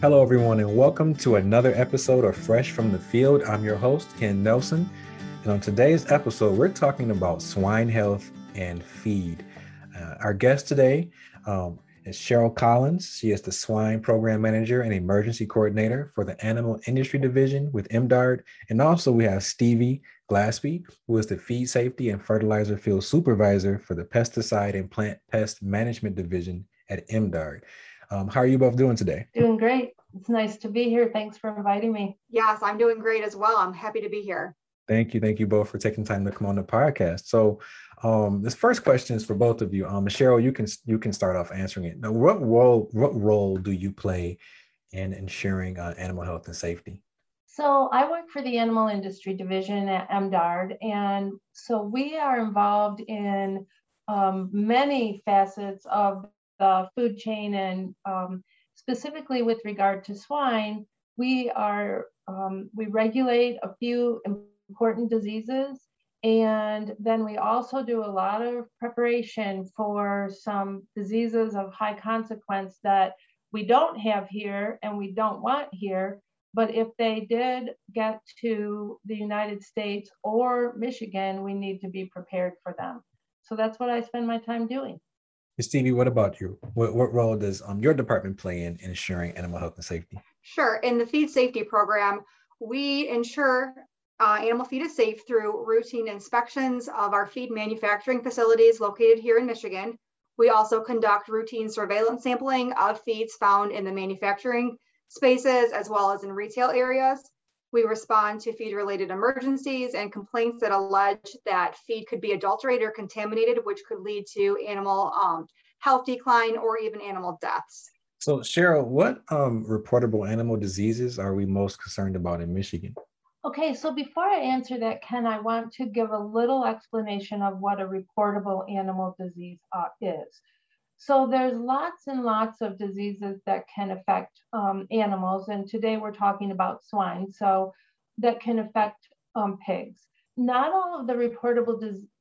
Hello, everyone, and welcome to another episode of Fresh from the Field. I'm your host, Ken Nelson. And on today's episode, we're talking about swine health and feed. Our guest today is Cheryl Collins. She is the Swine Program Manager and Emergency Coordinator for the Animal Industry Division with MDARD. And also we have Stevie Glaspie, who is the Feed Safety and Fertilizer Field Supervisor for the Pesticide and Plant Pest Management Division at MDARD. How are you both doing today? Doing great. It's nice to be here. Thanks for inviting me. Yes, I'm doing great as well. I'm happy to be here. Thank you. Thank you both for taking time to come on the podcast. So this first question is for both of you. Cheryl, you can start off answering it. Now, what role do you play in ensuring animal health and safety? So I work for the Animal Industry Division at MDARD. And so we are involved in many facets of the food chain, and specifically with regard to swine, we regulate a few important diseases, and then we also do a lot of preparation for some diseases of high consequence that we don't have here and we don't want here, but if they did get to the United States or Michigan, we need to be prepared for them. So that's what I spend my time doing. Stevie, what about you? What role does your department play in ensuring animal health and safety? Sure. In the feed safety program, we ensure animal feed is safe through routine inspections of our feed manufacturing facilities located here in Michigan. We also conduct routine surveillance sampling of feeds found in the manufacturing spaces as well as in retail areas. We respond to feed-related emergencies and complaints that allege that feed could be adulterated or contaminated, which could lead to animal health decline or even animal deaths. So, Cheryl, what reportable animal diseases are we most concerned about in Michigan? Okay, so before I answer that, Ken, I want to give a little explanation of what a reportable animal disease is. So there's lots and lots of diseases that can affect animals. And today we're talking about swine, so that can affect pigs. Not all of the reportable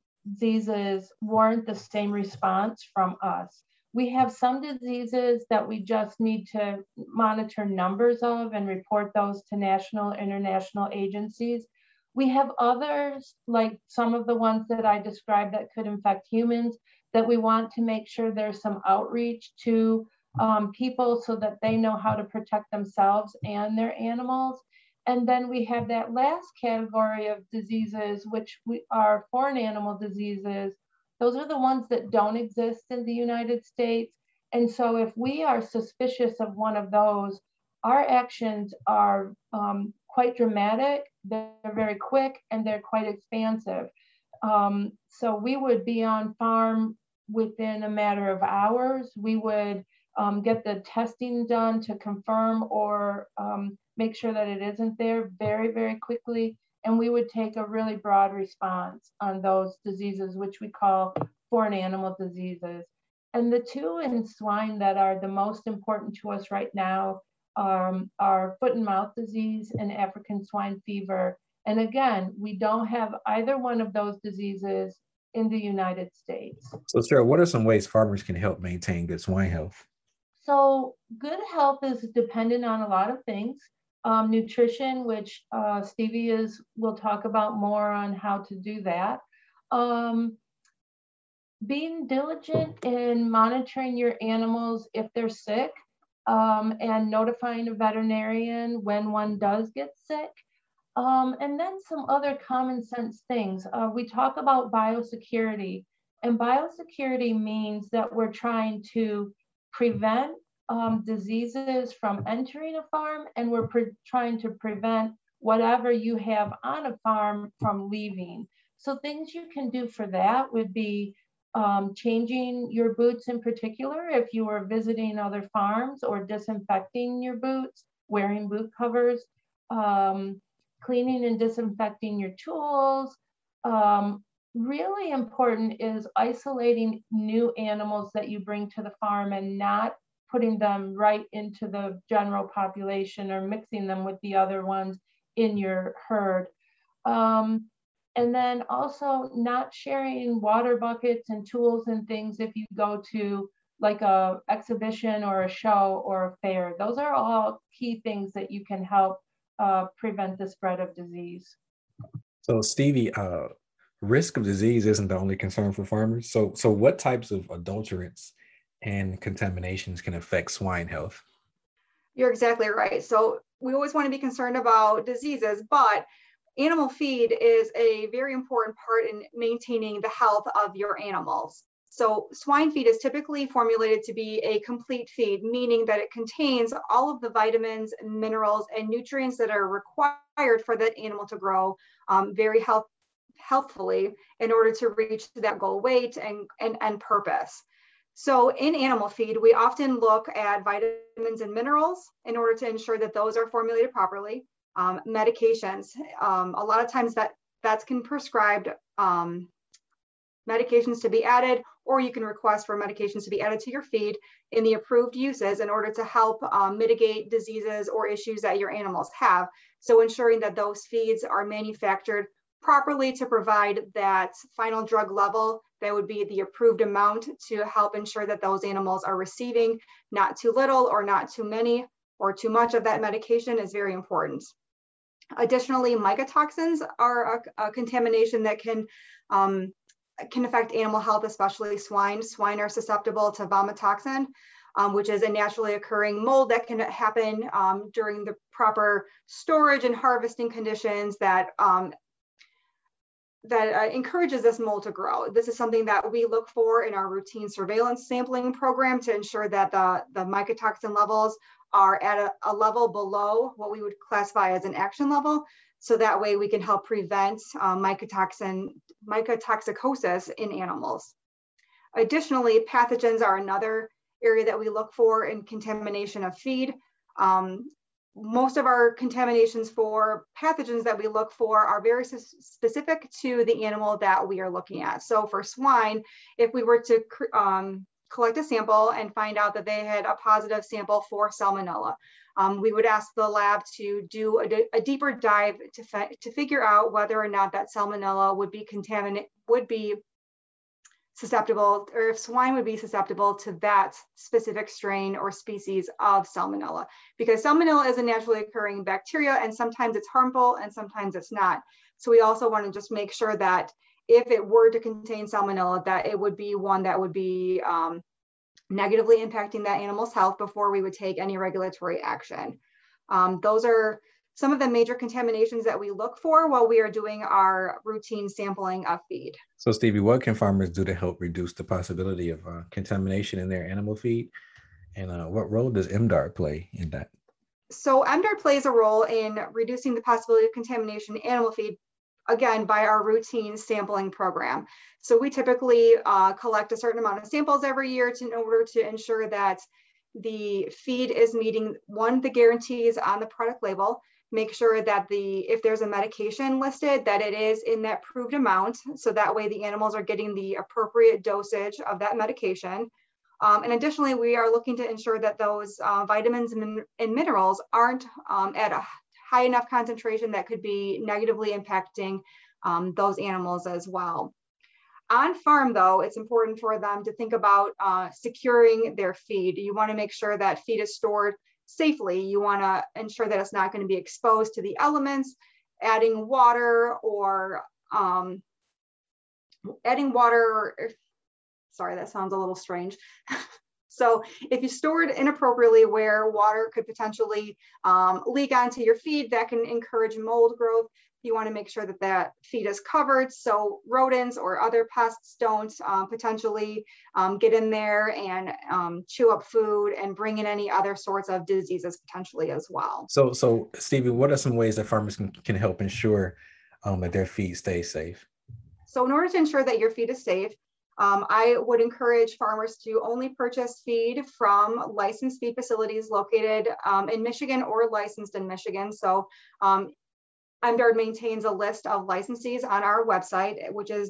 diseases warrant the same response from us. We have some diseases that we just need to monitor numbers of and report those to national, international agencies. We have others, like some of the ones that I described that could infect humans, that we want to make sure there's some outreach to people so that they know how to protect themselves and their animals. And then we have that last category of diseases, which are foreign animal diseases. Those are the ones that don't exist in the United States. And so if we are suspicious of one of those, our actions are quite dramatic, they're very quick, and they're quite expansive. So we would be on farm within a matter of hours. We would get the testing done to confirm or make sure that it isn't there very, very quickly. And we would take a really broad response on those diseases, which we call foreign animal diseases. And the two in swine that are the most important to us right now are foot and mouth disease and African swine fever. And again, we don't have either one of those diseases in the United States. So, Sarah, what are some ways farmers can help maintain good swine health? So good health is dependent on a lot of things. Nutrition, which Stevie will talk about more on how to do that. Being diligent in monitoring your animals if they're sick, and notifying a veterinarian when one does get sick. And then some other common sense things. We talk about biosecurity, and biosecurity means that we're trying to prevent diseases from entering a farm, and we're trying to prevent whatever you have on a farm from leaving. So things you can do for that would be changing your boots in particular if you are visiting other farms, or disinfecting your boots, wearing boot covers, cleaning and disinfecting your tools. Really important is isolating new animals that you bring to the farm and not putting them right into the general population or mixing them with the other ones in your herd. And then also not sharing water buckets and tools and things if you go to like a exhibition or a show or a fair. Those are all key things that you can help prevent the spread of disease. So Stevie, risk of disease isn't the only concern for farmers. So what types of adulterants and contaminations can affect swine health? You're exactly right. So we always want to be concerned about diseases, but animal feed is a very important part in maintaining the health of your animals. So swine feed is typically formulated to be a complete feed, meaning that it contains all of the vitamins, minerals, and nutrients that are required for that animal to grow very healthfully in order to reach that goal weight and purpose. So in animal feed, we often look at vitamins and minerals in order to ensure that those are formulated properly. Medications, a lot of times that's can prescribed medications to be added, or you can request for medications to be added to your feed in the approved uses in order to help mitigate diseases or issues that your animals have. So ensuring that those feeds are manufactured properly to provide that final drug level that would be the approved amount to help ensure that those animals are receiving not too little or not too many or too much of that medication is very important. Additionally, mycotoxins are a contamination that can affect animal health, especially swine. Swine are susceptible to vomitoxin, which is a naturally occurring mold that can happen during the proper storage and harvesting conditions that encourages this mold to grow. This is something that we look for in our routine surveillance sampling program to ensure that the mycotoxin levels are at a level below what we would classify as an action level. So that way we can help prevent mycotoxicosis in animals. Additionally, pathogens are another area that we look for in contamination of feed. Most of our contaminations for pathogens that we look for are very specific to the animal that we are looking at. So for swine, if we were to collect a sample and find out that they had a positive sample for salmonella, we would ask the lab to do a deeper dive to figure out whether or not that salmonella would be susceptible, or if swine would be susceptible to that specific strain or species of salmonella, because salmonella is a naturally occurring bacteria and sometimes it's harmful and sometimes it's not. So we also want to just make sure that if it were to contain salmonella, that it would be one that would be negatively impacting that animal's health before we would take any regulatory action. Those are some of the major contaminations that we look for while we are doing our routine sampling of feed. So Stevie, what can farmers do to help reduce the possibility of contamination in their animal feed? And what role does MDARD play in that? So MDARD plays a role in reducing the possibility of contamination in animal feed, again, by our routine sampling program. So we typically collect a certain amount of samples every year in order to ensure that the feed is meeting, one, the guarantees on the product label, make sure that if there's a medication listed, that it is in that approved amount. So that way the animals are getting the appropriate dosage of that medication. And additionally, we are looking to ensure that those vitamins and minerals aren't at a high enough concentration that could be negatively impacting those animals as well. On farm, though, it's important for them to think about securing their feed. You want to make sure that feed is stored safely. You want to ensure that it's not going to be exposed to the elements. Adding water, sorry, that sounds a little strange. So if you store it inappropriately where water could potentially leak onto your feed, that can encourage mold growth. You want to make sure that that feed is covered so rodents or other pests don't potentially get in there and chew up food and bring in any other sorts of diseases potentially as well. So Stevie, what are some ways that farmers can help ensure that their feed stays safe? So in order to ensure that your feed is safe, I would encourage farmers to only purchase feed from licensed feed facilities located in Michigan or licensed in Michigan. So MDARD maintains a list of licensees on our website, which is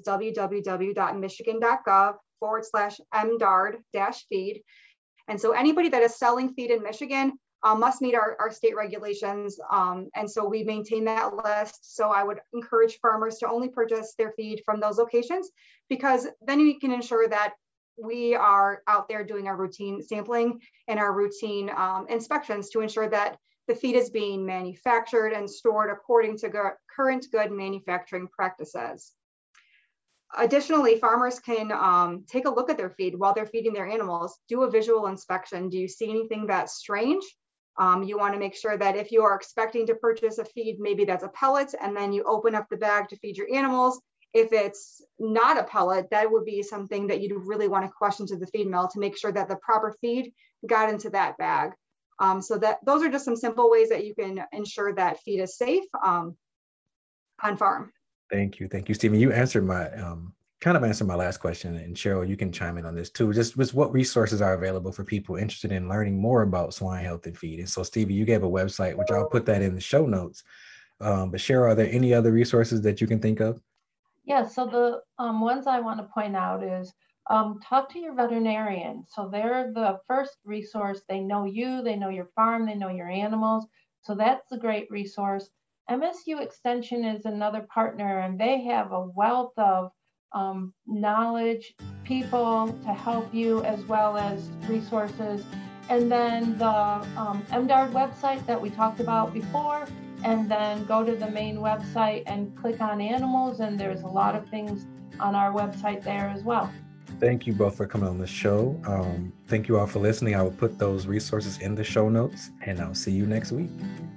www.michigan.gov/MDARD-feed. And so anybody that is selling feed in Michigan must meet our state regulations. And so we maintain that list. So I would encourage farmers to only purchase their feed from those locations, because then we can ensure that we are out there doing our routine sampling and our routine inspections to ensure that the feed is being manufactured and stored according to current good manufacturing practices. Additionally, farmers can take a look at their feed while they're feeding their animals, do a visual inspection. Do you see anything that's strange? You want to make sure that if you are expecting to purchase a feed, maybe that's a pellet, and then you open up the bag to feed your animals. If it's not a pellet, that would be something that you'd really want to question to the feed mill to make sure that the proper feed got into that bag. So that those are just some simple ways that you can ensure that feed is safe on farm. Thank you, Stephen. You answered my kind of answered my last question, and Cheryl, you can chime in on this too. Just what resources are available for people interested in learning more about swine health and feed. And so, Stevie, you gave a website, which I'll put that in the show notes. But Cheryl, are there any other resources that you can think of? Yeah, so the ones I want to point out is talk to your veterinarian. So they're the first resource. They know you, they know your farm, they know your animals. So that's a great resource. MSU Extension is another partner, and they have a wealth of knowledge, people to help you, as well as resources. And then the MDARD website that we talked about before, and then go to the main website and click on animals, and there's a lot of things on our website there as well. Thank you both for coming on the show. Thank you all for listening. I will put those resources in the show notes, and I'll see you next week.